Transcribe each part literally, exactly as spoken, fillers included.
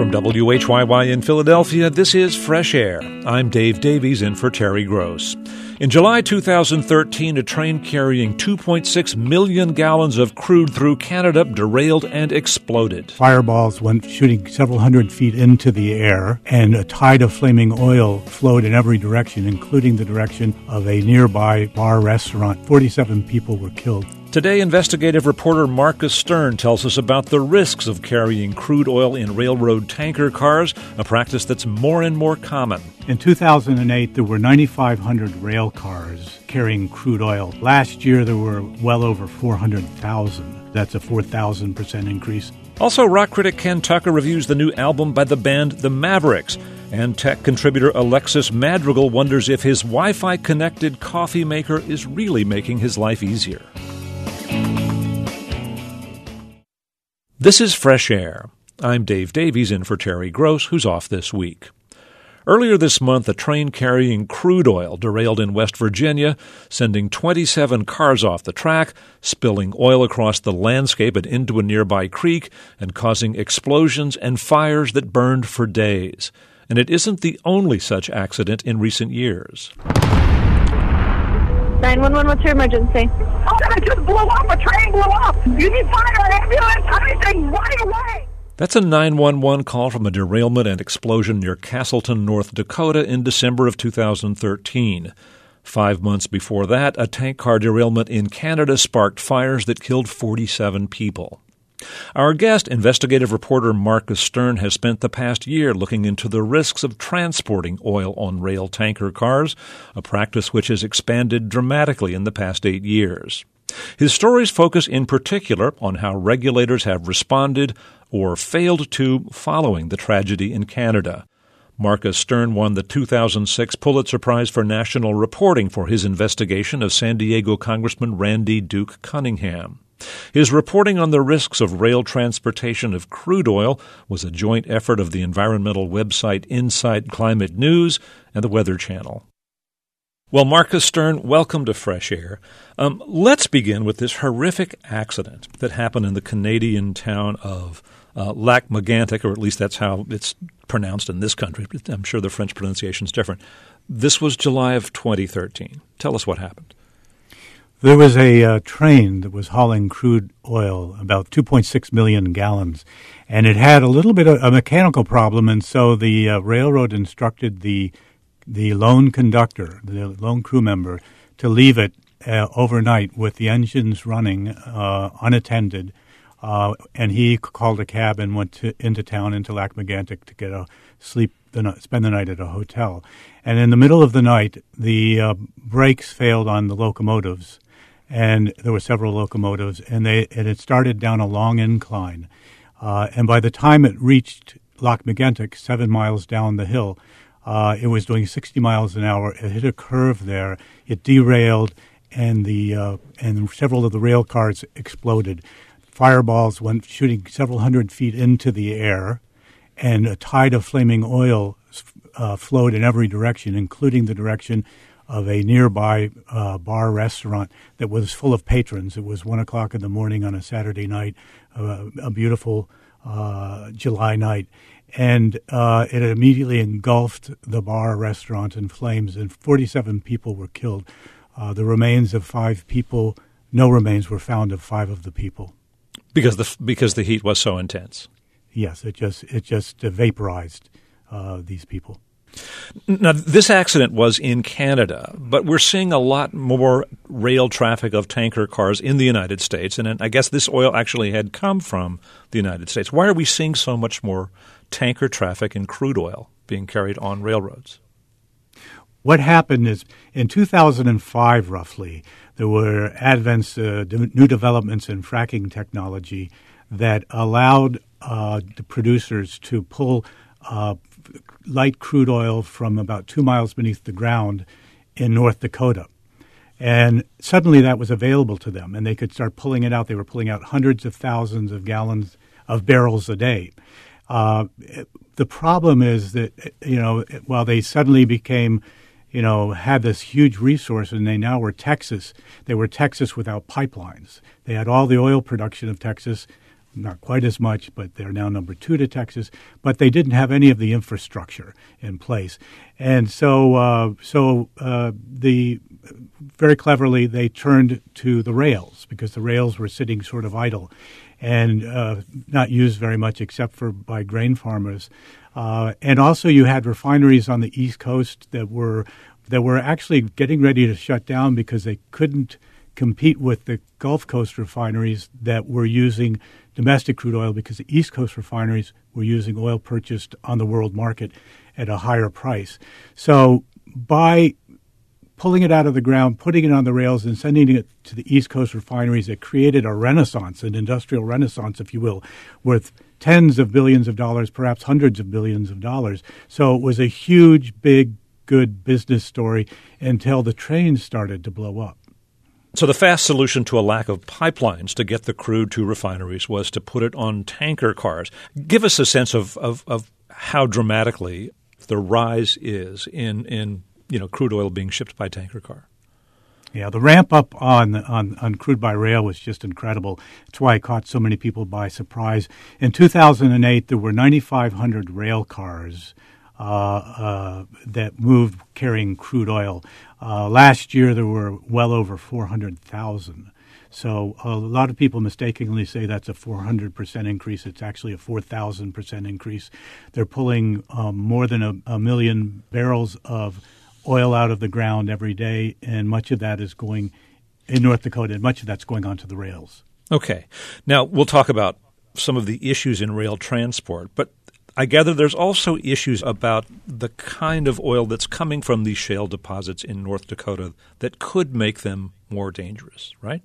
From W H Y Y in Philadelphia, this is Fresh Air. I'm Dave Davies in for Terry Gross. In July two thousand thirteen, a train carrying two point six million gallons of crude through Canada derailed and exploded. Fireballs went shooting several hundred feet into the air, and a tide of flaming oil flowed in every direction, including the direction of a nearby bar restaurant. forty-seven people were killed. Today, investigative reporter Marcus Stern tells us about the risks of carrying crude oil in railroad tanker cars, a practice that's more and more common. In two thousand eight, there were nine thousand five hundred rail cars carrying crude oil. Last year, there were well over four hundred thousand. That's a four thousand percent increase. Also, rock critic Ken Tucker reviews the new album by the band The Mavericks. And tech contributor Alexis Madrigal wonders if his Wi-Fi connected coffee maker is really making his life easier. This is Fresh Air. I'm Dave Davies in for Terry Gross, who's off this week. Earlier this month, a train carrying crude oil derailed in West Virginia, sending twenty-seven cars off the track, spilling oil across the landscape and into a nearby creek, and causing explosions and fires that burned for days. And it isn't the only such accident in recent years. nine one one, what's your emergency? Oh, it just blew up. A train blew up. You need fire, ambulance, anything, right away. That's a nine one one call from a derailment and explosion near Castleton, North Dakota in December of two thousand thirteen. Five months before that, a tank car derailment in Canada sparked fires that killed forty-seven people. Our guest, investigative reporter Marcus Stern, has spent the past year looking into the risks of transporting oil on rail tanker cars, a practice which has expanded dramatically in the past eight years. His stories focus in particular on how regulators have responded or failed to following the tragedy in Canada. Marcus Stern won the two thousand six Pulitzer Prize for National Reporting for his investigation of San Diego Congressman Randy Duke Cunningham. His reporting on the risks of rail transportation of crude oil was a joint effort of the environmental website Inside Climate News and the Weather Channel. Well, Marcus Stern, welcome to Fresh Air. Um, let's begin with this horrific accident that happened in the Canadian town of uh, Lac-Mégantic, or at least that's how it's pronounced in this country. I'm sure the French pronunciation is different. This was July of twenty thirteen. Tell us what happened. There was a uh, train that was hauling crude oil, about two point six million gallons, and it had a little bit of a mechanical problem, and so the uh, railroad instructed the the lone conductor, the lone crew member, to leave it uh, overnight with the engines running uh, unattended, uh, and he called a cab and went to, into town, into Lac-Mégantic, to get a sleep, the, spend the night at a hotel. And in the middle of the night, the uh, brakes failed on the locomotives, and there were several locomotives, and they and it started down a long incline. Uh, and by the time it reached Lac-Mégantic, seven miles down the hill, uh, it was doing sixty miles an hour. It hit a curve there. It derailed, and the uh, and several of the rail cars exploded. Fireballs went shooting several hundred feet into the air, and a tide of flaming oil uh, flowed in every direction, including the direction of a nearby uh, bar restaurant that was full of patrons. It was one o'clock in the morning on a Saturday night, uh, a beautiful uh, July night. And uh, it immediately engulfed the bar restaurant in flames, and forty-seven people were killed. Uh, the remains of five people, no remains were found of five of the people. Because the because the heat was so intense. Yes, it just, it just uh, vaporized uh, these people. Now, this accident was in Canada, but we're seeing a lot more rail traffic of tanker cars in the United States, and I guess this oil actually had come from the United States. Why are we seeing so much more tanker traffic and crude oil being carried on railroads? What happened is, in two thousand five, roughly, there were advents, uh, new developments in fracking technology that allowed uh, the producers to pull uh, light crude oil from about two miles beneath the ground in North Dakota. And suddenly that was available to them, and they could start pulling it out. They were pulling out hundreds of thousands of gallons of barrels a day. Uh, the problem is that, you know, while they suddenly became, you know, had this huge resource, and they now were Texas, they were Texas without pipelines. They had all the oil production of Texas not quite as much, but they're now number two to Texas. But they didn't have any of the infrastructure in place. And so uh, so uh, the very cleverly, they turned to the rails because the rails were sitting sort of idle and uh, not used very much except for by grain farmers. Uh, and also you had refineries on the East Coast that were that were actually getting ready to shut down because they couldn't compete with the Gulf Coast refineries that were using domestic crude oil because the East Coast refineries were using oil purchased on the world market at a higher price. So by pulling it out of the ground, putting it on the rails, and sending it to the East Coast refineries, it created a renaissance, an industrial renaissance, if you will, worth tens of billions of dollars, perhaps hundreds of billions of dollars. So it was a huge, big, good business story until the trains started to blow up. So the fast solution to a lack of pipelines to get the crude to refineries was to put it on tanker cars. Give us a sense of, of, of how dramatically the rise is in, in you know, crude oil being shipped by tanker car. Yeah, the ramp up on, on on crude by rail was just incredible. That's why it caught so many people by surprise. In two thousand eight, there were nine thousand five hundred rail cars uh, uh, that moved carrying crude oil. Uh, last year, there were well over four hundred thousand. So a lot of people mistakenly say that's a four hundred percent increase. It's actually a four thousand percent increase. They're pulling um, more than a, a million barrels of oil out of the ground every day, and much of that is going in North Dakota, and much of that's going onto the rails. Okay. Now, we'll talk about some of the issues in rail transport, but I gather there's also issues about the kind of oil that's coming from these shale deposits in North Dakota that could make them more dangerous, right?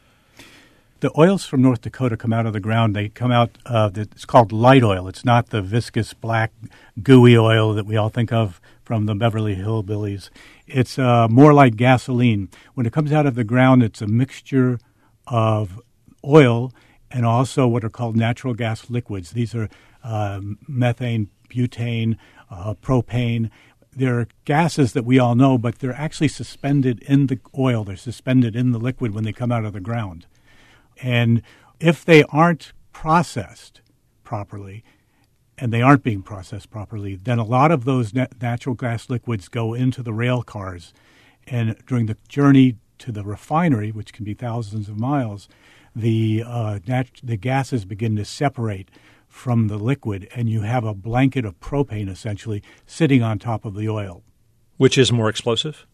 The oils from North Dakota come out of the ground. They come out, uh, it's called light oil. It's not the viscous, black, gooey oil that we all think of from the Beverly Hillbillies. It's uh, more like gasoline. When it comes out of the ground, it's a mixture of oil and also what are called natural gas liquids. These are uh, methane, butane, uh, propane. They're gases that we all know, but they're actually suspended in the oil. They're suspended in the liquid when they come out of the ground. And if they aren't processed properly, and they aren't being processed properly, then a lot of those nat- natural gas liquids go into the rail cars. And during the journey to the refinery, which can be thousands of miles, the uh, nat- the gases begin to separate from the liquid, and you have a blanket of propane essentially sitting on top of the oil. Which is more explosive?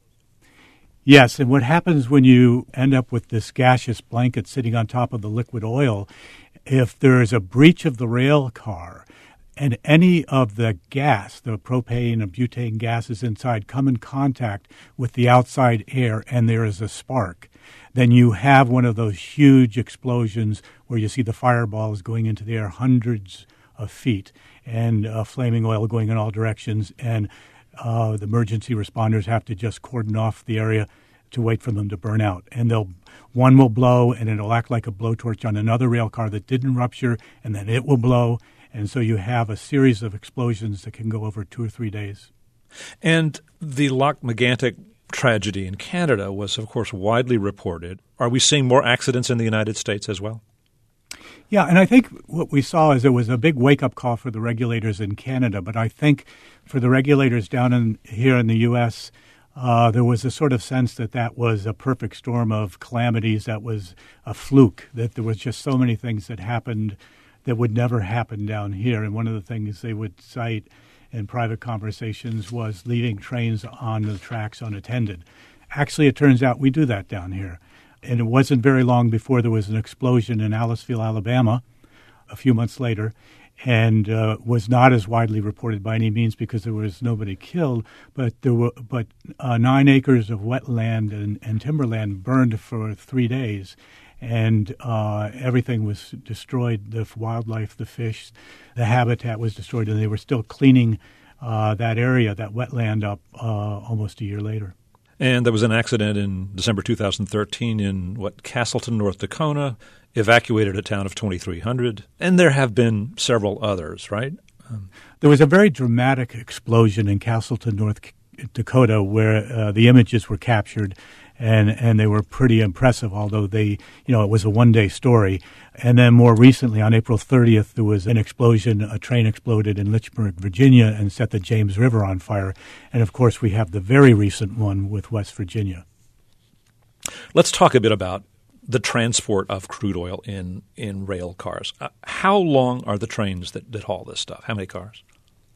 Yes, and what happens when you end up with this gaseous blanket sitting on top of the liquid oil, if there is a breach of the rail car and any of the gas, the propane and butane gases inside, come in contact with the outside air and there is a spark, then you have one of those huge explosions where you see the fireballs going into the air hundreds of feet and uh, flaming oil going in all directions, and Uh, the emergency responders have to just cordon off the area to wait for them to burn out. And they'll one will blow, and it'll act like a blowtorch on another rail car that didn't rupture, and then it will blow. And so you have a series of explosions that can go over two or three days. And the Lac-Mégantic tragedy in Canada was, of course, widely reported. Are we seeing more accidents in the United States as well? Yeah, and I think what we saw is it was a big wake-up call for the regulators in Canada, but I think for the regulators down in here in the U S, uh, there was a sort of sense that that was a perfect storm of calamities, that was a fluke, that there was just so many things that happened that would never happen down here. And one of the things they would cite in private conversations was leaving trains on the tracks unattended. Actually, it turns out we do that down here. And it wasn't very long before there was an explosion in Aliceville, Alabama, a few months later, and uh, was not as widely reported by any means because there was nobody killed. But there were, but uh, nine acres of wetland and, and timberland burned for three days, and uh, everything was destroyed. The wildlife, the fish, the habitat was destroyed, and they were still cleaning uh, that area, that wetland, up uh, almost a year later. And there was an accident in December two thousand thirteen in, what, Castleton, North Dakota, evacuated a town of twenty-three hundred. And there have been several others, right? Um, there was a very dramatic explosion in Castleton, North Dakota, where uh, the images were captured. and and they were pretty impressive. Although they, you know, it was a one-day story. And then more recently, on April thirtieth, there was an explosion. A train exploded in Lynchburg, Virginia, and set the James River on fire. And of course, we have the very recent one with West Virginia. Let's talk a bit about the transport of crude oil in, in rail cars. Uh, how long are the trains that, that haul this stuff? How many cars?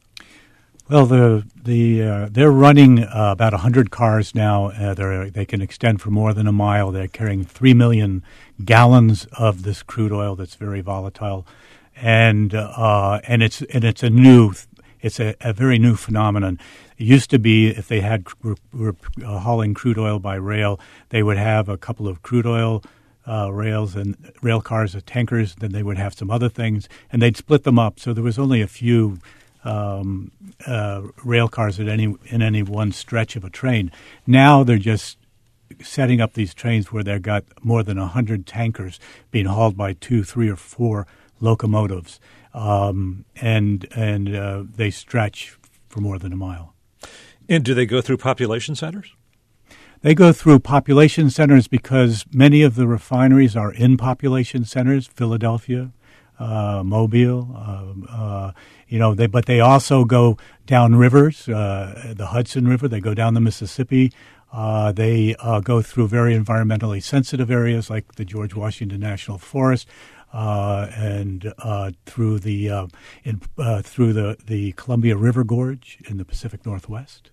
Well, the the uh, they're running uh, about one hundred cars now. Uh, they they can extend for more than a mile. They're carrying three million gallons of this crude oil that's very volatile, and uh, and it's and it's a new it's a, a very new phenomenon. It used to be if they had were, were uh, hauling crude oil by rail, they would have a couple of crude oil Uh, rails and rail cars or tankers, then they would have some other things, and they'd split them up. So there was only a few um, uh, rail cars at any in any one stretch of a train. Now they're just setting up these trains where they've got more than one hundred tankers being hauled by two, three, or four locomotives, um, and and uh, they stretch for more than a mile. And do they go through population centers? They go through population centers because many of the refineries are in population centers, Philadelphia, uh, Mobile, uh, uh, you know, they, but they also go down rivers, uh, the Hudson River, they go down the Mississippi. Uh, they uh, go through very environmentally sensitive areas like the George Washington National Forest, uh, and uh, through the uh, in, uh, through the, the Columbia River Gorge in the Pacific Northwest.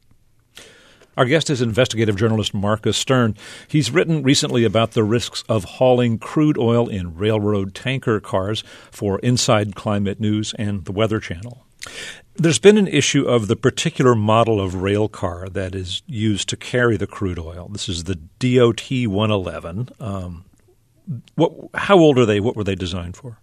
Our guest is investigative journalist Marcus Stern. He's written recently about the risks of hauling crude oil in railroad tanker cars for Inside Climate News and the Weather Channel. There's been an issue of the particular model of rail car that is used to carry the crude oil. This is the D O T one eleven. Um, what, how old are they? What were they designed for?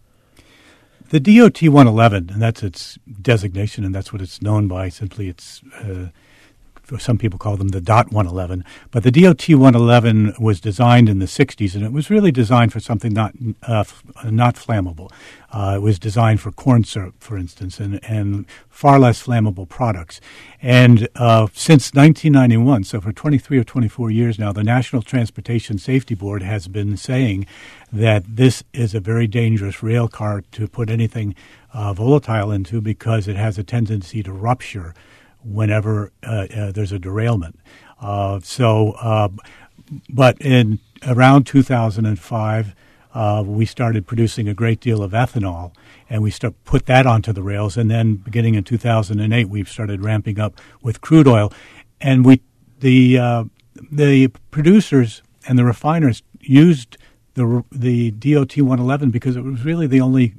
The D O T one eleven, and that's its designation, and that's what it's known by. Simply, it's uh, some people call them the D O T one eleven. But the D O T one eleven was designed in the sixties, and it was really designed for something not uh, f- not flammable. Uh, it was designed for corn syrup, for instance, and, and far less flammable products. And uh, since nineteen ninety-one, so for twenty-three or twenty-four years now, the National Transportation Safety Board has been saying that this is a very dangerous rail car to put anything uh, volatile into because it has a tendency to rupture whenever uh, uh, there's a derailment. Uh, so, uh, but in around two thousand five, uh, we started producing a great deal of ethanol, and we start, put that onto the rails. And then beginning in two thousand eight, we've started ramping up with crude oil. And we the uh, the producers and the refiners used the the D O T one eleven because it was really the only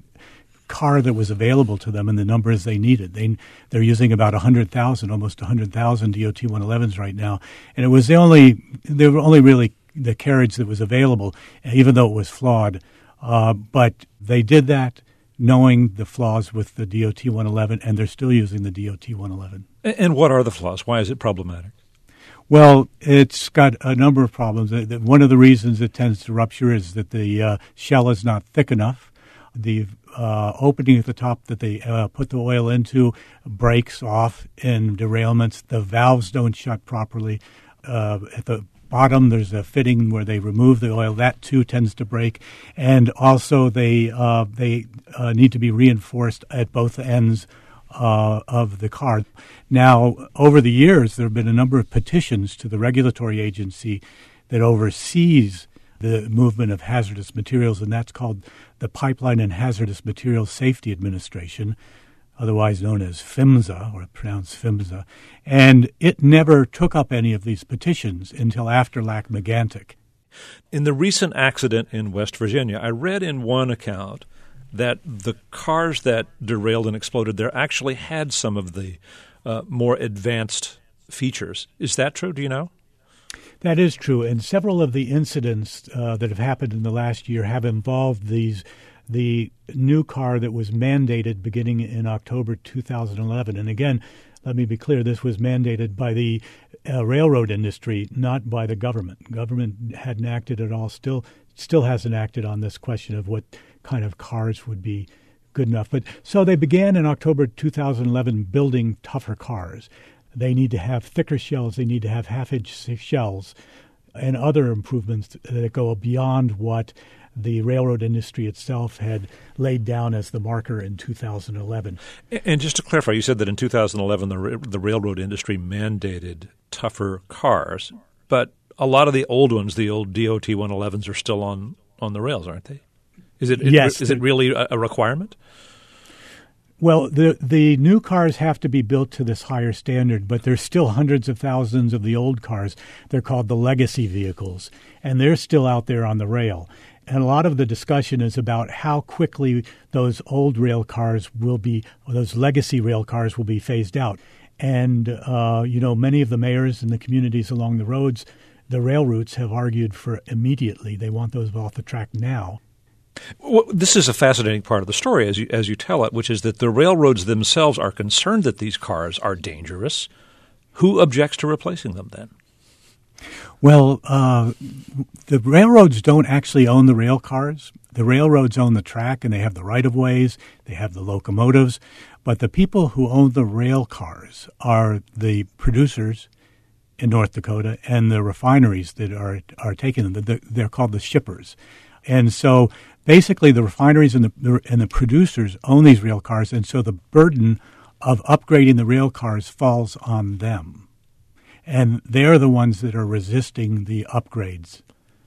car that was available to them and the numbers they needed. They, they're using about one hundred thousand, almost one hundred thousand D O T one elevens right now. And it was the only, they were only really the carriage that was available, even though it was flawed. Uh, but they did that knowing the flaws with the D O T one eleven, and they're still using the D O T one eleven. And what are the flaws? Why is it problematic? Well, it's got a number of problems. One of the reasons it tends to rupture is that the uh, shell is not thick enough. The uh, opening at the top that they uh, put the oil into breaks off in derailments. The valves don't shut properly. Uh, at the bottom, there's a fitting where they remove the oil. That, too, tends to break. And also they uh, they uh, need to be reinforced at both ends uh, of the car. Now, over the years, there have been a number of petitions to the regulatory agency that oversees the movement of hazardous materials, and that's called the Pipeline and Hazardous Materials Safety Administration, otherwise known as PHMSA, or pronounced PHMSA. And it never took up any of these petitions until after Lac-Megantic. In the recent accident in West Virginia, I read in one account that the cars that derailed and exploded there actually had some of the uh, more advanced features. Is that true? Do you know? That is true, and several of the incidents uh, that have happened in the last year have involved these the new car that was mandated beginning in October two thousand eleven. And again, let me be clear, this was mandated by the uh, railroad industry, not by the government. Government hadn't acted at all, still still hasn't acted on this question of what kind of cars would be good enough. But so they began in October two thousand eleven building tougher cars. They need to have thicker shells. They need to have half-inch shells and other improvements that go beyond what the railroad industry itself had laid down as the marker in two thousand eleven. And just to clarify, you said that in two thousand eleven the, the railroad industry mandated tougher cars, but a lot of the old ones, the old D O T one elevens, are still on, on the rails, aren't they? Is it, yes, is it really a, a requirement? Well, the the new cars have to be built to this higher standard, but there's still hundreds of thousands of the old cars. They're called the legacy vehicles, and they're still out there on the rail. And a lot of the discussion is about how quickly those old rail cars will be, or those legacy rail cars will be phased out. And, uh, you know, many of the mayors and the communities along the roads, the rail routes, have argued for immediately. They want those off the track now. Well, this is a fascinating part of the story as you as you tell it, which is that the railroads themselves are concerned that these cars are dangerous. Who objects to replacing them then? Well, uh, the railroads don't actually own the rail cars. The railroads own the track, and they have the right-of-ways, they have the locomotives. But the people who own the rail cars are the producers in North Dakota and the refineries that are, are taking them. They're called the shippers. And so basically the refineries and the and the producers own these rail cars, and so the burden of upgrading the rail cars falls on them. And they're the ones that are resisting the upgrades.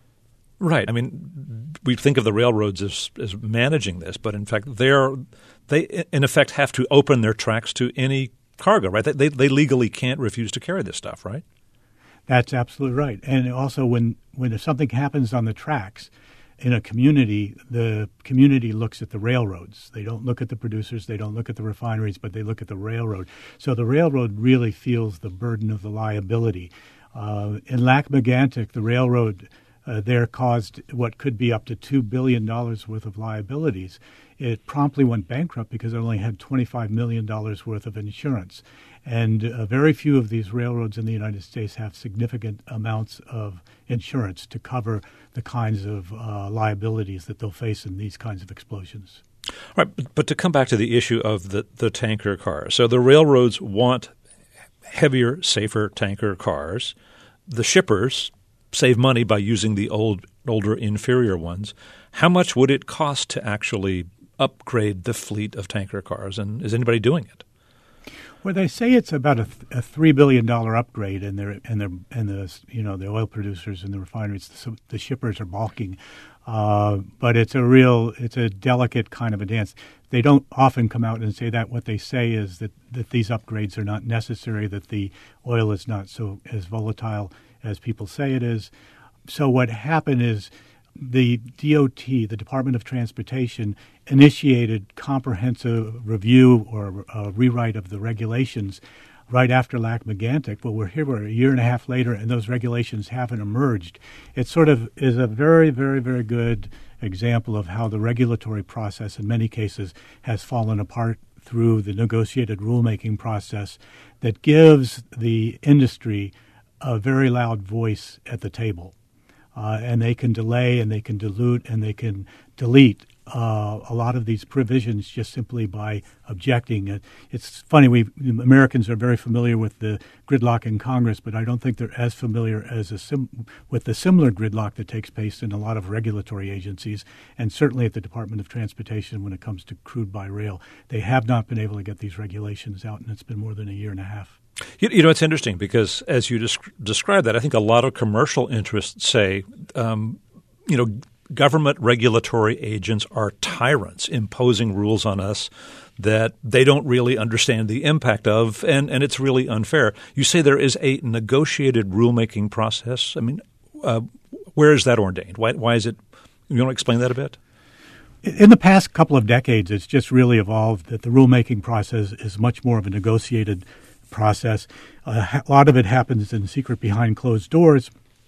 Right. I mean, we think of the railroads as, as managing this, but in fact they're they in effect have to open their tracks to any cargo, right? They they legally can't refuse to carry this stuff, right? That's absolutely right. And also when, when something happens on the tracks in a community, the community looks at the railroads. They don't look at the producers, they don't look at the refineries, but they look at the railroad. So the railroad really feels the burden of the liability. Uh, in Lac-Megantic, the railroad uh, there caused what could be up to two billion dollars worth of liabilities. It promptly went bankrupt because it only had twenty-five million dollars worth of insurance. And uh, very few of these railroads in the United States have significant amounts of insurance to cover the kinds of uh, liabilities that they'll face in these kinds of explosions. All right, but, but to come back to the issue of the, the tanker cars. So the railroads want heavier, safer tanker cars. The shippers save money by using the old, older, inferior ones. How much would it cost to actually upgrade the fleet of tanker cars, and is anybody doing it? Well, they say it's about a, th- a three billion dollar upgrade, and they're and they're and the you know the oil producers and the refineries, the, the shippers are balking. Uh, but it's a real, it's a delicate kind of a dance. They don't often come out and say that. What they say is that, that these upgrades are not necessary, that the oil is not so as volatile as people say it is. So what happened is the D O T, the Department of Transportation, initiated comprehensive review or uh, rewrite of the regulations right after Lac-Megantic. But we're here, we're a year and a half later, and those regulations haven't emerged. It sort of is a very, very, very good example of how the regulatory process in many cases has fallen apart through the negotiated rulemaking process that gives the industry a very loud voice at the table. Uh, and they can delay and they can dilute and they can delete uh, a lot of these provisions just simply by objecting. Uh, it's funny, we Americans are very familiar with the gridlock in Congress, but I don't think they're as familiar as a sim- with the similar gridlock that takes place in a lot of regulatory agencies, and certainly at the Department of Transportation when it comes to crude by rail. They have not been able to get these regulations out, and it's been more than a year and a half. You, you know, it's interesting because as you desc- describe that, I think a lot of commercial interests say, um, you know, government regulatory agents are tyrants imposing rules on us that they don't really understand the impact of, and, and it's really unfair. You say there is a negotiated rulemaking process. I mean, uh, where is that ordained? Why, why is it – you want to explain that a bit? In the past couple of decades, it's just really evolved that the rulemaking process is much more of a negotiated process. Uh, a lot of it happens in secret behind closed doors,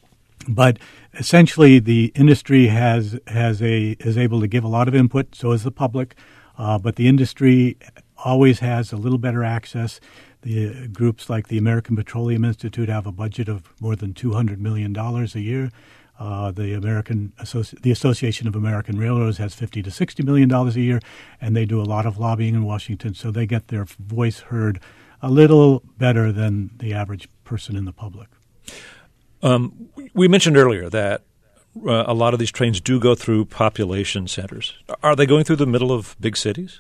but essentially the industry has has a is able to give a lot of input. So is the public, uh, but the industry always has a little better access. The uh, groups like the American Petroleum Institute have a budget of more than two hundred million dollars a year. Uh, the American Associ- the Association of American Railroads has fifty to sixty million dollars a year, and they do a lot of lobbying in Washington, so they get their voice heard a little better than the average person in the public. Um, we mentioned earlier that uh, a lot of these trains do go through population centers. Are they going through the middle of big cities?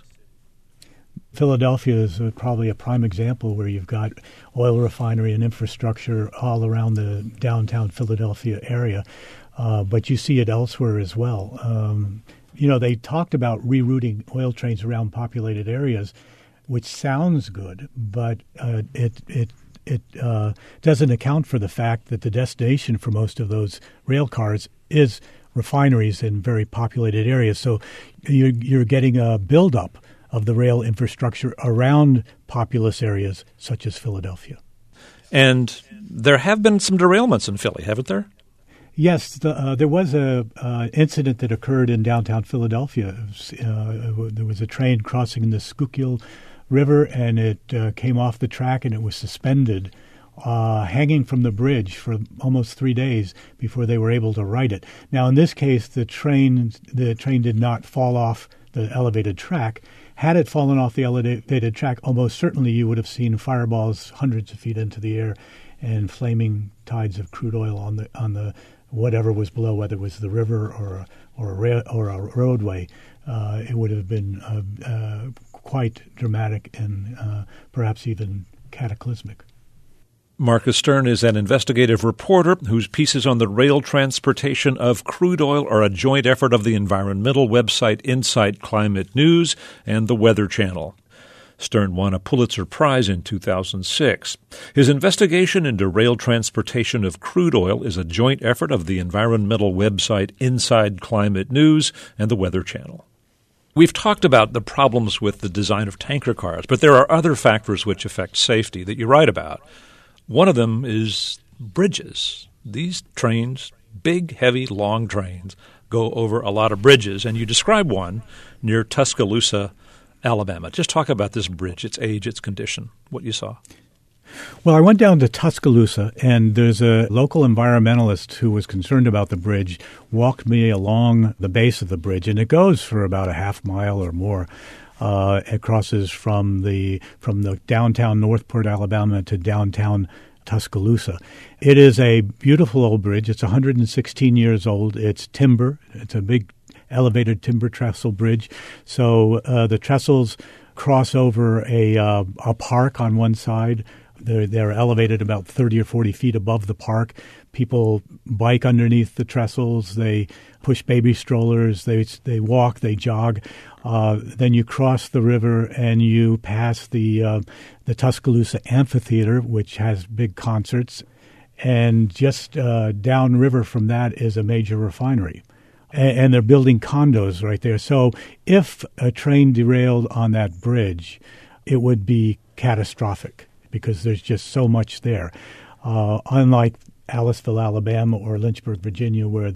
Philadelphia is uh, probably a prime example where you've got oil refinery and infrastructure all around the downtown Philadelphia area, uh, but you see it elsewhere as well. Um, you know, they talked about rerouting oil trains around populated areas, which sounds good, but uh, it it it uh, doesn't account for the fact that the destination for most of those rail cars is refineries in very populated areas. So you're, you're getting a buildup of the rail infrastructure around populous areas such as Philadelphia. And there have been some derailments in Philly, haven't there? Yes, the, uh, there was a uh, incident that occurred in downtown Philadelphia. Uh, there was a train crossing the Schuylkill River, and it uh, came off the track, and it was suspended, uh, hanging from the bridge for almost three days before they were able to right it. Now, in this case, the train the train did not fall off the elevated track. Had it fallen off the elevated track, almost certainly you would have seen fireballs hundreds of feet into the air and flaming tides of crude oil on the on the whatever was below, whether it was the river or a, or a, ra- or a roadway. Uh, it would have been uh, uh, quite dramatic and uh, perhaps even cataclysmic. Marcus Stern is an investigative reporter whose pieces on the rail transportation of crude oil are a joint effort of the environmental website Inside Climate News and the Weather Channel. Stern won a Pulitzer Prize in two thousand six. His investigation into rail transportation of crude oil is a joint effort of the environmental website Inside Climate News and the Weather Channel. We've talked about the problems with the design of tanker cars, but there are other factors which affect safety that you write about. One of them is bridges. These trains, big, heavy, long trains, go over a lot of bridges, and you describe one near Tuscaloosa, Alabama. Just talk about this bridge, its age, its condition, what you saw. Well, I went down to Tuscaloosa, and there's a local environmentalist who was concerned about the bridge, walked me along the base of the bridge, and it goes for about a half mile or more. Uh, it crosses from the from the downtown Northport, Alabama, to downtown Tuscaloosa. It is a beautiful old bridge. It's one hundred sixteen years old. It's timber. It's a big elevated timber trestle bridge. So uh, the trestles cross over a uh, a park on one side. They're, they're elevated about thirty or forty feet above the park. People bike underneath the trestles. They push baby strollers. They they walk. They jog. Uh, then you cross the river and you pass the uh, the Tuscaloosa Amphitheater, which has big concerts. And just uh, downriver from that is a major refinery. And, and they're building condos right there. So if a train derailed on that bridge, it would be catastrophic because there's just so much there. Uh, unlike Aliceville, Alabama, or Lynchburg, Virginia, where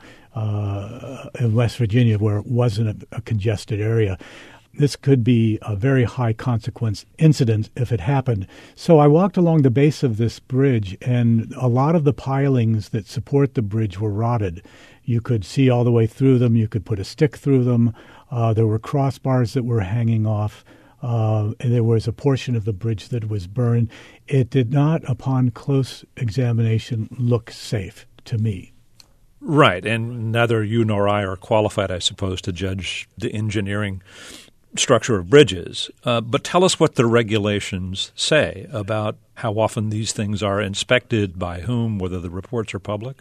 uh, in West Virginia, where it wasn't a, a congested area. This could be a very high consequence incident if it happened. So I walked along the base of this bridge, and a lot of the pilings that support the bridge were rotted. You could see all the way through them. You could put a stick through them. Uh, there were crossbars that were hanging off. Uh, and there was a portion of the bridge that was burned. It did not, upon close examination, look safe to me. Right, and neither you nor I are qualified, I suppose, to judge the engineering structure of bridges. Uh, but tell us what the regulations say about how often these things are inspected, by whom, whether the reports are public.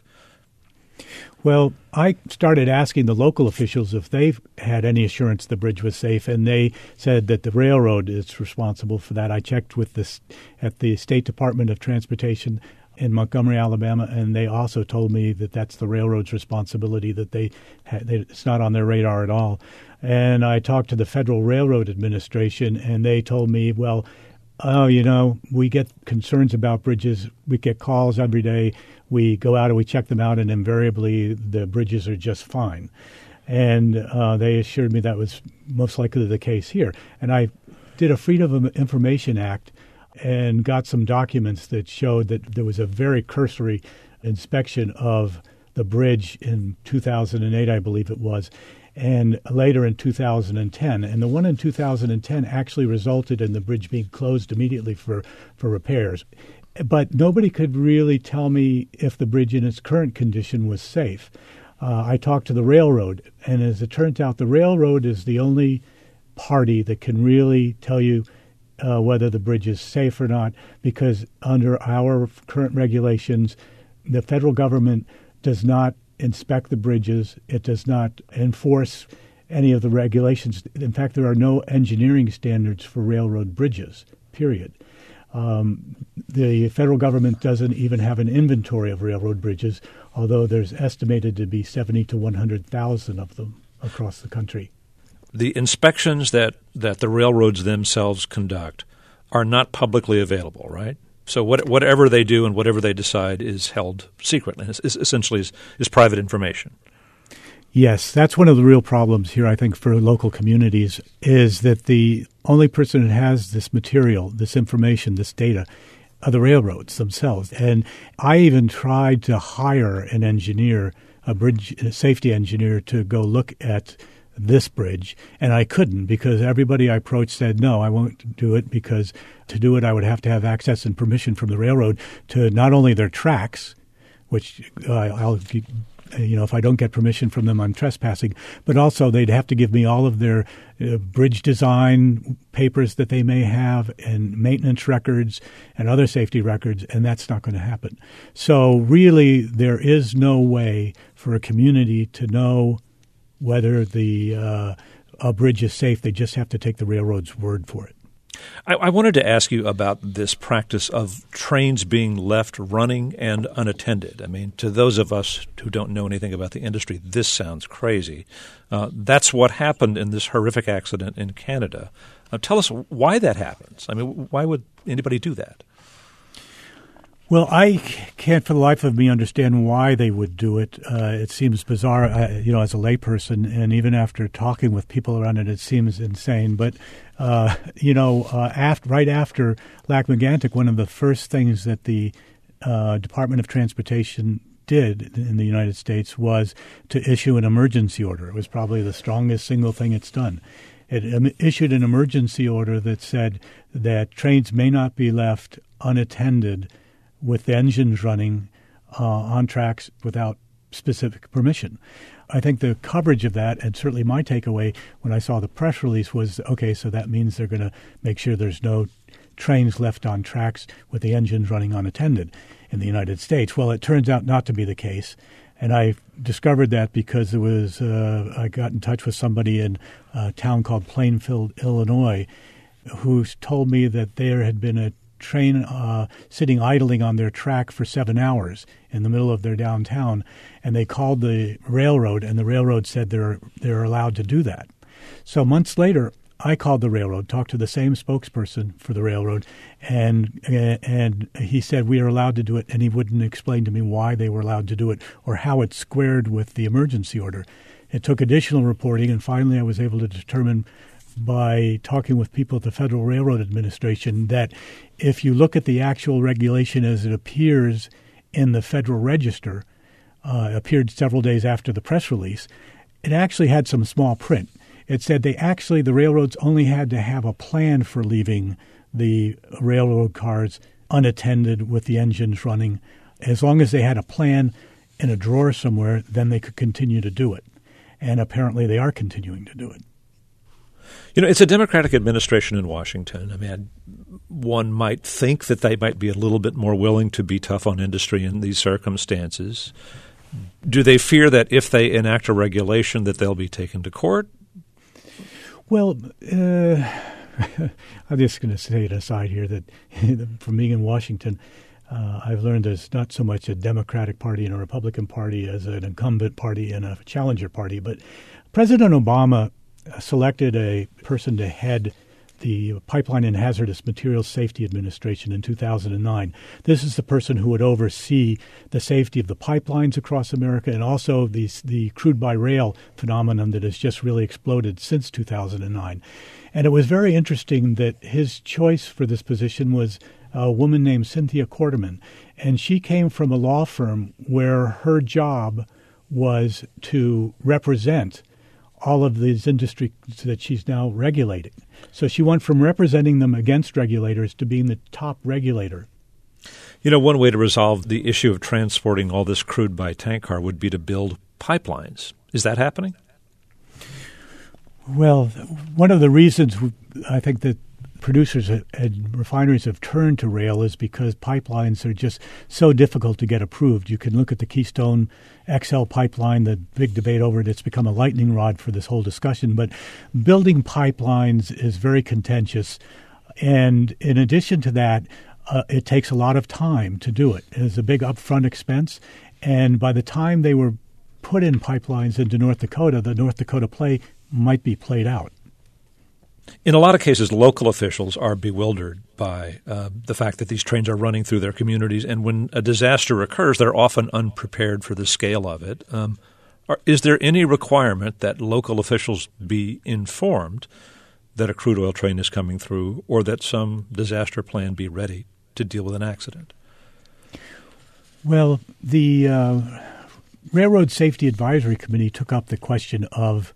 Well, I started asking the local officials if they've had any assurance the bridge was safe, and they said that the railroad is responsible for that. I checked with this at the State Department of Transportation in Montgomery, Alabama, and they also told me that that's the railroad's responsibility, that they, they it's not on their radar at all. And I talked to the Federal Railroad Administration, and they told me, well, oh, you know, we get concerns about bridges. We get calls every day. We go out and we check them out, and invariably the bridges are just fine. And uh, they assured me that was most likely the case here. And I did a Freedom of Information Act and got some documents that showed that there was a very cursory inspection of the bridge in two thousand eight, I believe it was. and later in two thousand ten. And the one in two thousand ten actually resulted in the bridge being closed immediately for, for repairs. But nobody could really tell me if the bridge in its current condition was safe. Uh, I talked to the railroad, and as it turns out, the railroad is the only party that can really tell you uh, whether the bridge is safe or not, because under our current regulations, the federal government does not inspect the bridges. It does not enforce any of the regulations. In fact, there are no engineering standards for railroad bridges, period. Um, the federal government doesn't even have an inventory of railroad bridges, although there's estimated to be seventy to one hundred thousand of them across the country. The inspections that, that the railroads themselves conduct are not publicly available, right? So what, whatever they do and whatever they decide is held secret and is, is essentially is, is private information. Yes, that's one of the real problems here, I think, for local communities, is that the only person who has this material, this information, this data, are the railroads themselves. And I even tried to hire an engineer, a bridge a safety engineer, to go look at this bridge, and I couldn't because everybody I approached said, no, I won't do it, because to do it I would have to have access and permission from the railroad to not only their tracks, which uh, I'll you know, if I don't get permission from them, I'm trespassing. But also they'd have to give me all of their uh, bridge design papers that they may have and maintenance records and other safety records, and that's not going to happen. So really there is no way for a community to know whether the uh, a bridge is safe. They just have to take the railroad's word for it. I, I wanted to ask you about this practice of trains being left running and unattended. I mean, to those of us who don't know anything about the industry, this sounds crazy. Uh, that's what happened in this horrific accident in Canada. Uh, tell us why that happens. I mean, why would anybody do that? Well, I can't for the life of me understand why they would do it. Uh, it seems bizarre, uh, you know, as a layperson, and even after talking with people around it, it seems insane. But, uh, you know, uh, after, right after Lac-Mégantic, one of the first things that the uh, Department of Transportation did in the United States was to issue an emergency order. It was probably the strongest single thing it's done. It um, issued an emergency order that said that trains may not be left unattended with the engines running uh, on tracks without specific permission. I think the coverage of that, and certainly my takeaway when I saw the press release, was, okay, so that means they're going to make sure there's no trains left on tracks with the engines running unattended in the United States. Well, it turns out not to be the case. And I discovered that because there was uh, I got in touch with somebody in a town called Plainfield, Illinois, who told me that there had been a train uh, sitting idling on their track for seven hours in the middle of their downtown, and they called the railroad, and the railroad said they're they're allowed to do that. So months later, I called the railroad, talked to the same spokesperson for the railroad, and and he said we are allowed to do it, and he wouldn't explain to me why they were allowed to do it or how it squared with the emergency order. It took additional reporting, and finally I was able to determine by talking with people at the Federal Railroad Administration that if you look at the actual regulation as it appears in the Federal Register, uh, appeared several days after the press release, it actually had some small print. It said they actually, the railroads only had to have a plan for leaving the railroad cars unattended with the engines running. As long as they had a plan in a drawer somewhere, then they could continue to do it. And apparently they are continuing to do it. You know, it's a Democratic administration in Washington. I mean, one might think that they might be a little bit more willing to be tough on industry in these circumstances. Do they fear that if they enact a regulation that they'll be taken to court? Well, uh, I'm just going to say it aside here that from being in Washington, uh, I've learned there's not so much a Democratic Party and a Republican Party as an incumbent party and a challenger party. But President Obama selected a person to head the Pipeline and Hazardous Materials Safety Administration in two thousand nine. This is the person who would oversee the safety of the pipelines across America and also the, the crude by rail phenomenon that has just really exploded since two thousand nine. And it was very interesting that his choice for this position was a woman named Cynthia Quarterman. And she came from a law firm where her job was to represent all of these industries that she's now regulating. So she went from representing them against regulators to being the top regulator. You know, one way to resolve the issue of transporting all this crude by tank car would be to build pipelines. Is that happening? Well, one of the reasons I think that producers and refineries have turned to rail is because pipelines are just so difficult to get approved. You can look at the Keystone X L pipeline, the big debate over it. It's become a lightning rod for this whole discussion. But building pipelines is very contentious. And in addition to that, uh, it takes a lot of time to do it. It's a big upfront expense. And by the time they were put in pipelines into North Dakota, the North Dakota play might be played out. In a lot of cases, local officials are bewildered by uh, the fact that these trains are running through their communities, and when a disaster occurs, they're often unprepared for the scale of it. Um, are, is there any requirement that local officials be informed that a crude oil train is coming through, or that some disaster plan be ready to deal with an accident? Well, the uh, Railroad Safety Advisory Committee took up the question of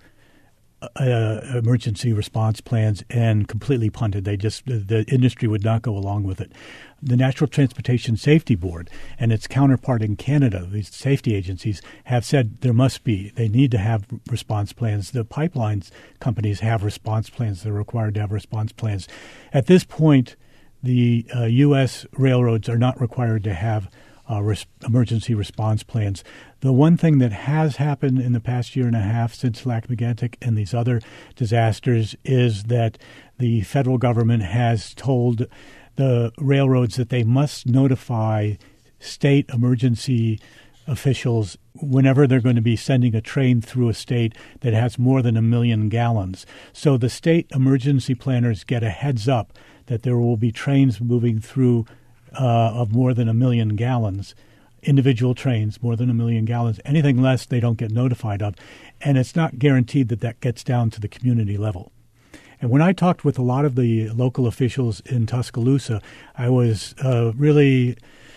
Uh, emergency response plans and completely punted. They just the, the industry would not go along with it. The National Transportation Safety Board and its counterpart in Canada, these safety agencies, have said there must be. They need to have response plans. The pipelines companies have response plans. They're required to have response plans. At this point, the uh, U S railroads are not required to have Uh, res- emergency response plans. The one thing that has happened in the past year and a half since Lac-Mégantic and these other disasters is that the federal government has told the railroads that they must notify state emergency officials whenever they're going to be sending a train through a state that has more than a million gallons. So the state emergency planners get a heads up that there will be trains moving through Uh, of more than a million gallons, individual trains, more than a million gallons. Anything less, they don't get notified of. And it's not guaranteed that that gets down to the community level. And when I talked with a lot of the local officials in Tuscaloosa, I was uh, really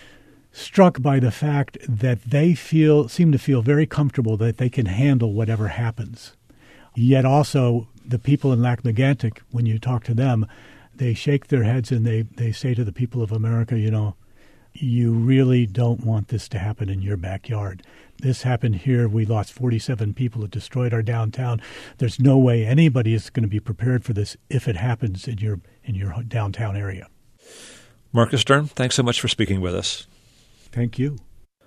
struck by the fact that they feel seem to feel very comfortable that they can handle whatever happens. Yet also, the people in Lac-Mégantic, when you talk to them, they shake their heads and they, they say to the people of America, you know, you really don't want this to happen in your backyard. This happened here. We lost forty-seven people. It destroyed our downtown. There's no way anybody is going to be prepared for this if it happens in your in your downtown area. Marcus Stern, thanks so much for speaking with us. Thank you.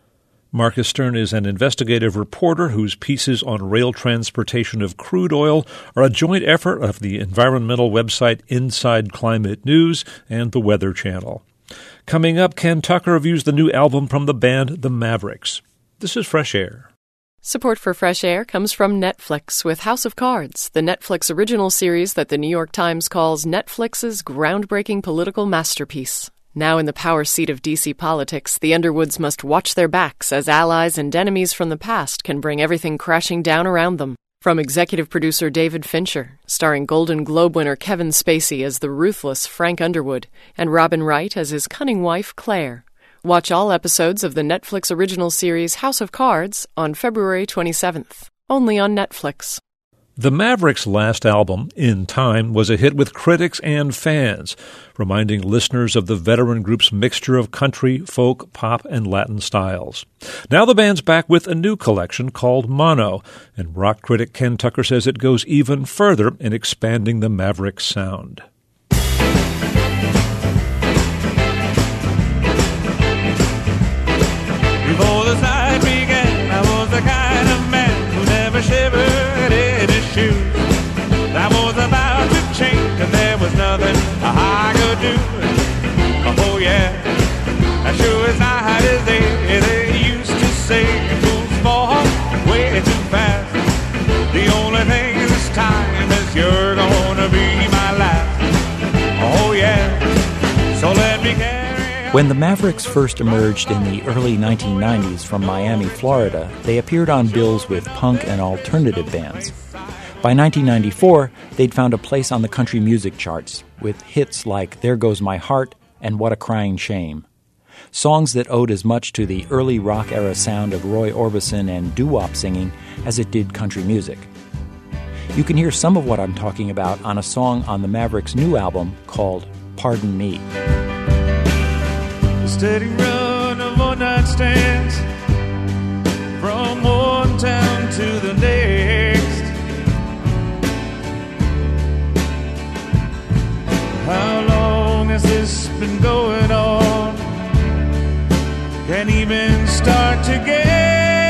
Marcus Stern is an investigative reporter whose pieces on rail transportation of crude oil are a joint effort of the environmental website Inside Climate News and the Weather Channel. Coming up, Ken Tucker reviews the new album from the band The Mavericks. This is Fresh Air. Support for Fresh Air comes from Netflix with House of Cards, the Netflix original series that the New York Times calls Netflix's groundbreaking political masterpiece. Now in the power seat of D C politics, the Underwoods must watch their backs as allies and enemies from the past can bring everything crashing down around them. From executive producer David Fincher, starring Golden Globe winner Kevin Spacey as the ruthless Frank Underwood, and Robin Wright as his cunning wife Claire. Watch all episodes of the Netflix original series House of Cards on February twenty-seventh, only on Netflix. The Mavericks' last album, In Time, was a hit with critics and fans, reminding listeners of the veteran group's mixture of country, folk, pop, and Latin styles. Now the band's back with a new collection called Mono, and rock critic Ken Tucker says it goes even further in expanding the Mavericks' sound. Before the night began, I was the kind of man who never shivered in his shoes. I was about to change, and there was nothing I could do. Oh yeah, as sure as night is day, they used to say fools fall way too fast. The only thing this time is you're gonna be my last. Oh yeah, so let me carry. When the Mavericks first emerged in the early nineteen nineties from Miami, Florida, they appeared on bills with punk and alternative bands. By nineteen ninety-four, they'd found a place on the country music charts, with hits like There Goes My Heart and What a Crying Shame. Songs that owed as much to the early rock-era sound of Roy Orbison and doo-wop singing as it did country music. You can hear some of what I'm talking about on a song on the Mavericks' new album called Pardon Me. A steady run of one-night stands from one town to the next. How long has this been going on? Can't even start to guess.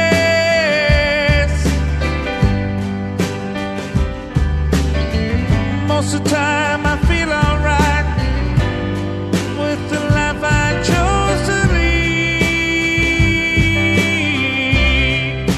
Most of the time I feel alright with the life I chose to lead.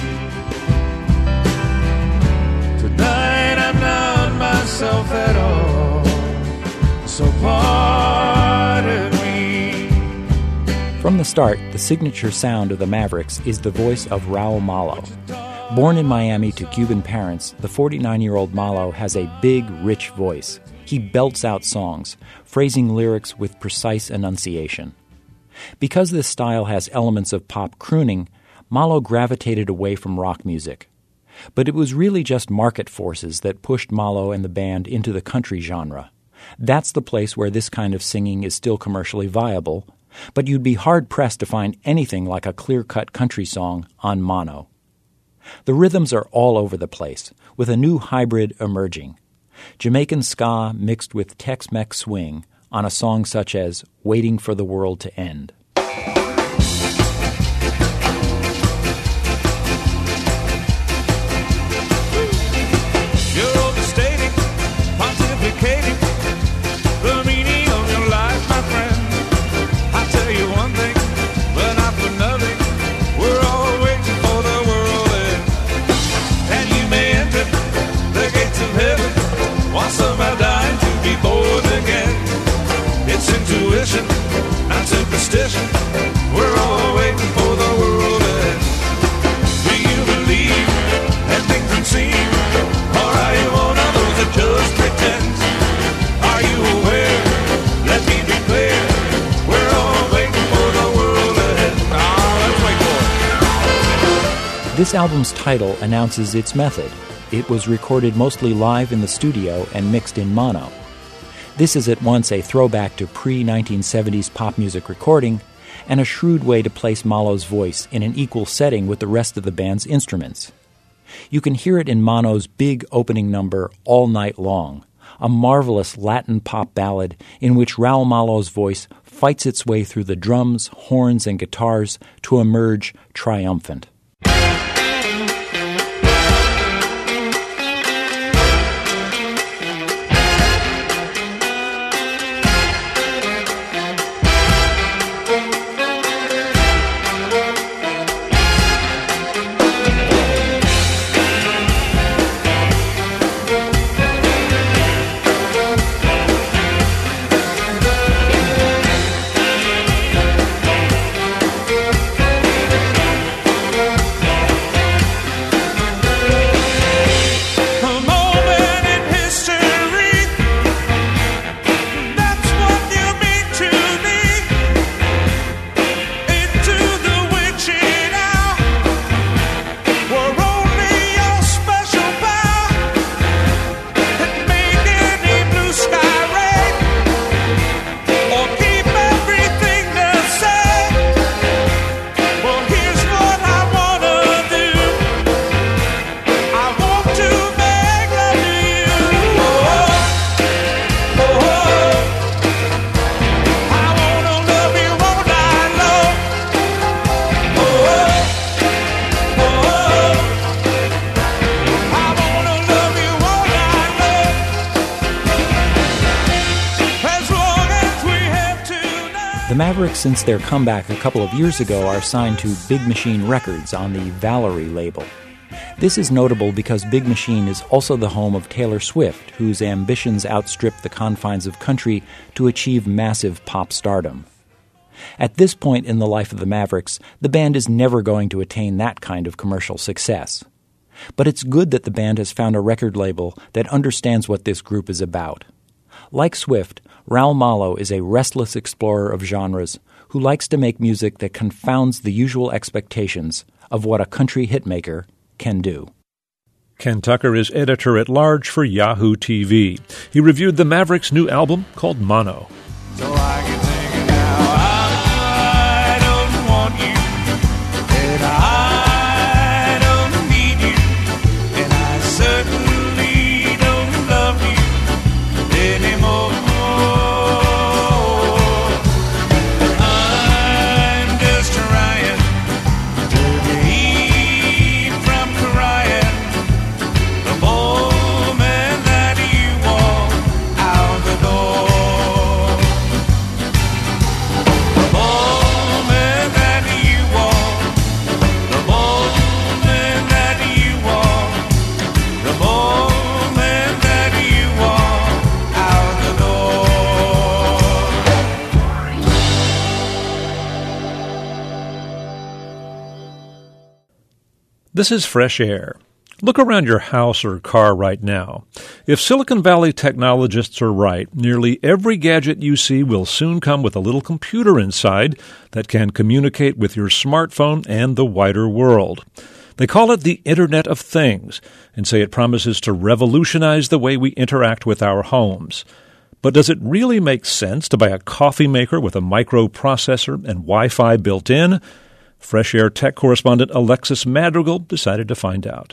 Tonight I'm not myself at all, so pardon me. From the start, the signature sound of the Mavericks is the voice of Raul Malo. Born in Miami to Cuban parents, the forty-nine-year-old Malo has a big, rich voice. He belts out songs, phrasing lyrics with precise enunciation. Because this style has elements of pop crooning, Malo gravitated away from rock music. But it was really just market forces that pushed Malo and the band into the country genre. That's the place where this kind of singing is still commercially viable, but you'd be hard-pressed to find anything like a clear-cut country song on mono. The rhythms are all over the place, with a new hybrid emerging. Jamaican ska mixed with Tex-Mex swing on a song such as Waiting for the World to End. You're overstating, pontificating the meaning of your life, my friend. I tell you one thing, but not for nothing. We're all waiting for the world end. And you may enter the gates of heaven while somehow dying to be born again. It's intuition, not superstition. We're all waiting for the world end. Do you believe and think and seem? Or are you one of those that just pretend? Are you aware? Let me be clear. We're all waiting for the world ahead. Ah, let's wait for it. This album's title announces its method. It was recorded mostly live in the studio and mixed in mono. This is at once a throwback to pre-nineteen seventies pop music recording and a shrewd way to place Malo's voice in an equal setting with the rest of the band's instruments. You can hear it in Mono's big opening number, All Night Long, a marvelous Latin pop ballad in which Raul Malo's voice fights its way through the drums, horns, and guitars to emerge triumphant. The Mavericks, since their comeback a couple of years ago, are signed to Big Machine Records on the Valerie label. This is notable because Big Machine is also the home of Taylor Swift, whose ambitions outstrip the confines of country to achieve massive pop stardom. At this point in the life of the Mavericks, the band is never going to attain that kind of commercial success. But it's good that the band has found a record label that understands what this group is about. Like Swift, Raul Malo is a restless explorer of genres who likes to make music that confounds the usual expectations of what a country hitmaker can do. Ken Tucker is editor-at-large for Yahoo T V. He reviewed the Mavericks' new album called Mono. So I can sing it now. I don't want you, and I don't need you, and I certainly don't love you anymore. I'm just trying to keep from crying the moment that you walk out the door. The moment that you walk, the moment that you walk, the moment that you walk out the door. This is Fresh Air. Look around your house or car right now. If Silicon Valley technologists are right, nearly every gadget you see will soon come with a little computer inside that can communicate with your smartphone and the wider world. They call it the Internet of Things and say it promises to revolutionize the way we interact with our homes. But does it really make sense to buy a coffee maker with a microprocessor and Wi-Fi built in? Fresh Air tech correspondent Alexis Madrigal decided to find out.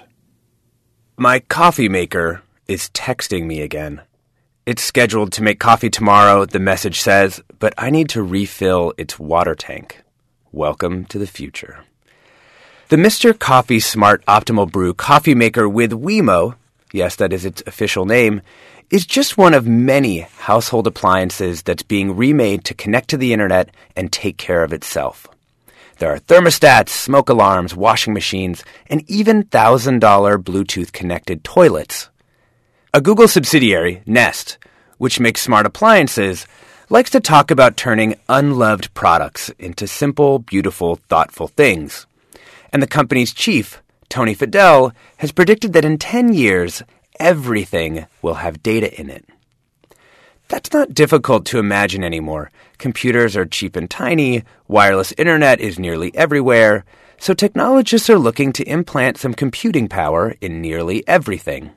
My coffee maker is texting me again. It's scheduled to make coffee tomorrow, the message says, but I need to refill its water tank. Welcome to the future. The Mister Coffee Smart Optimal Brew coffee maker with Wemo, yes, that is its official name, is just one of many household appliances that's being remade to connect to the internet and take care of itself. There are thermostats, smoke alarms, washing machines, and even one thousand dollars Bluetooth-connected toilets. A Google subsidiary, Nest, which makes smart appliances, likes to talk about turning unloved products into simple, beautiful, thoughtful things. And the company's chief, Tony Fadell, has predicted that in ten years, everything will have data in it. That's not difficult to imagine anymore. Computers are cheap and tiny, wireless internet is nearly everywhere, so technologists are looking to implant some computing power in nearly everything.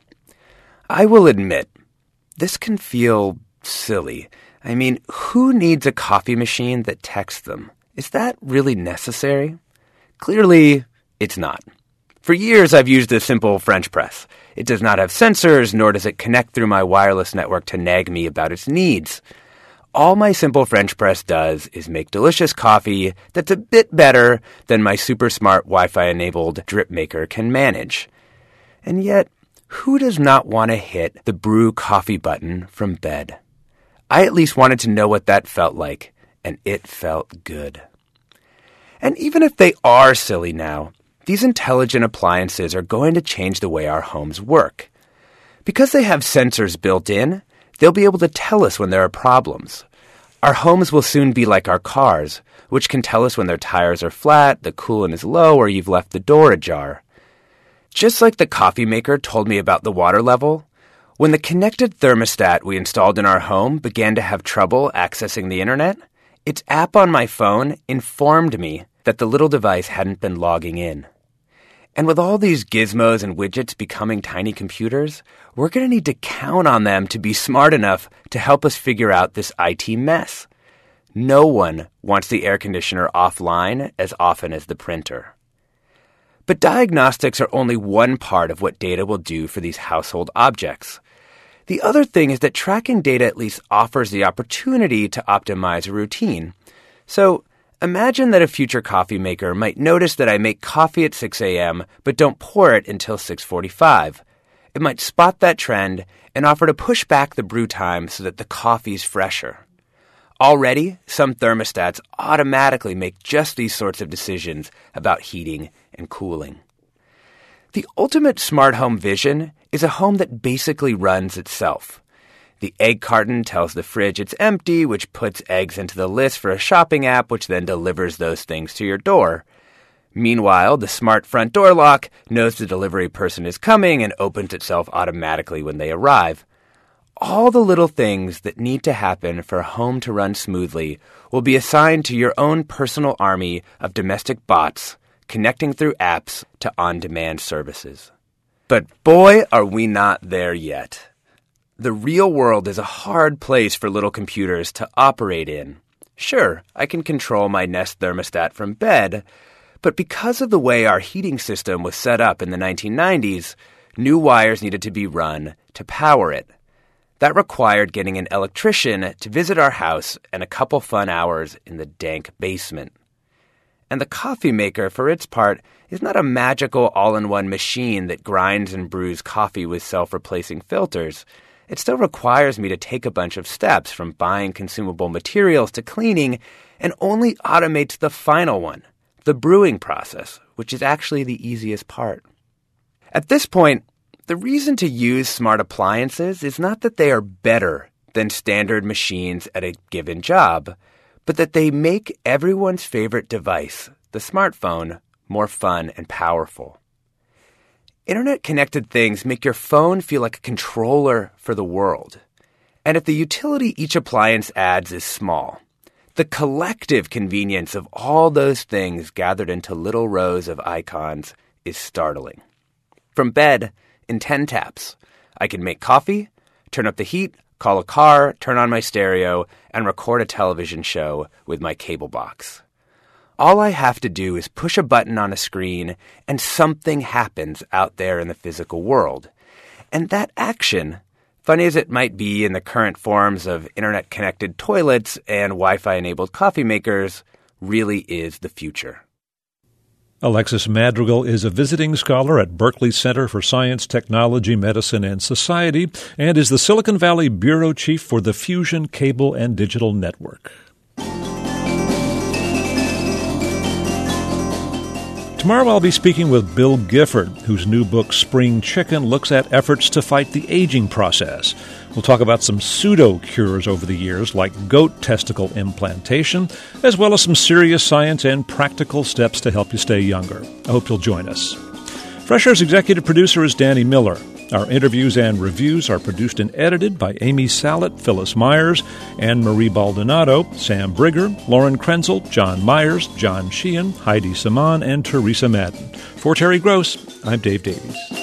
I will admit, this can feel silly. I mean, who needs a coffee machine that texts them? Is that really necessary? Clearly, it's not. For years, I've used a simple French press. It does not have sensors, nor does it connect through my wireless network to nag me about its needs. All my simple French press does is make delicious coffee that's a bit better than my super smart Wi-Fi-enabled drip maker can manage. And yet, who does not want to hit the brew coffee button from bed? I at least wanted to know what that felt like, and it felt good. And even if they are silly now, these intelligent appliances are going to change the way our homes work. Because they have sensors built in, they'll be able to tell us when there are problems. Our homes will soon be like our cars, which can tell us when their tires are flat, the coolant is low, or you've left the door ajar. Just like the coffee maker told me about the water level, when the connected thermostat we installed in our home began to have trouble accessing the internet, its app on my phone informed me that the little device hadn't been logging in. And with all these gizmos and widgets becoming tiny computers, we're going to need to count on them to be smart enough to help us figure out this I T mess. No one wants the air conditioner offline as often as the printer. But diagnostics are only one part of what data will do for these household objects. The other thing is that tracking data at least offers the opportunity to optimize a routine. So, imagine that a future coffee maker might notice that I make coffee at six a.m. but don't pour it until six forty-five. It might spot that trend and offer to push back the brew time so that the coffee's fresher. Already, some thermostats automatically make just these sorts of decisions about heating and cooling. The ultimate smart home vision is a home that basically runs itself. The egg carton tells the fridge it's empty, which puts eggs into the list for a shopping app, which then delivers those things to your door. Meanwhile, the smart front door lock knows the delivery person is coming and opens itself automatically when they arrive. All the little things that need to happen for a home to run smoothly will be assigned to your own personal army of domestic bots connecting through apps to on-demand services. But boy, are we not there yet. The real world is a hard place for little computers to operate in. Sure, I can control my Nest thermostat from bed, but because of the way our heating system was set up in the nineteen nineties, new wires needed to be run to power it. That required getting an electrician to visit our house and a couple fun hours in the dank basement. And the coffee maker, for its part, is not a magical all-in-one machine that grinds and brews coffee with self-replacing filters. It still requires me to take a bunch of steps from buying consumable materials to cleaning and only automates the final one, the brewing process, which is actually the easiest part. At this point, the reason to use smart appliances is not that they are better than standard machines at a given job, but that they make everyone's favorite device, the smartphone, more fun and powerful. Internet-connected things make your phone feel like a controller for the world. And if the utility each appliance adds is small, the collective convenience of all those things gathered into little rows of icons is startling. From bed, in ten taps, I can make coffee, turn up the heat, call a car, turn on my stereo, and record a television show with my cable box. All I have to do is push a button on a screen, and something happens out there in the physical world. And that action, funny as it might be in the current forms of internet-connected toilets and Wi-Fi-enabled coffee makers, really is the future. Alexis Madrigal is a visiting scholar at Berkeley Center for Science, Technology, Medicine, and Society and is the Silicon Valley Bureau Chief for the Fusion Cable and Digital Network. Tomorrow I'll be speaking with Bill Gifford, whose new book, Spring Chicken, looks at efforts to fight the aging process. We'll talk about some pseudo-cures over the years, like goat testicle implantation, as well as some serious science and practical steps to help you stay younger. I hope you'll join us. Fresh Air's executive producer is Danny Miller. Our interviews and reviews are produced and edited by Amy Sallet, Phyllis Myers, Anne-Marie Baldonado, Sam Brigger, Lauren Krenzel, John Myers, John Sheehan, Heidi Saman, and Teresa Madden. For Terry Gross, I'm Dave Davies.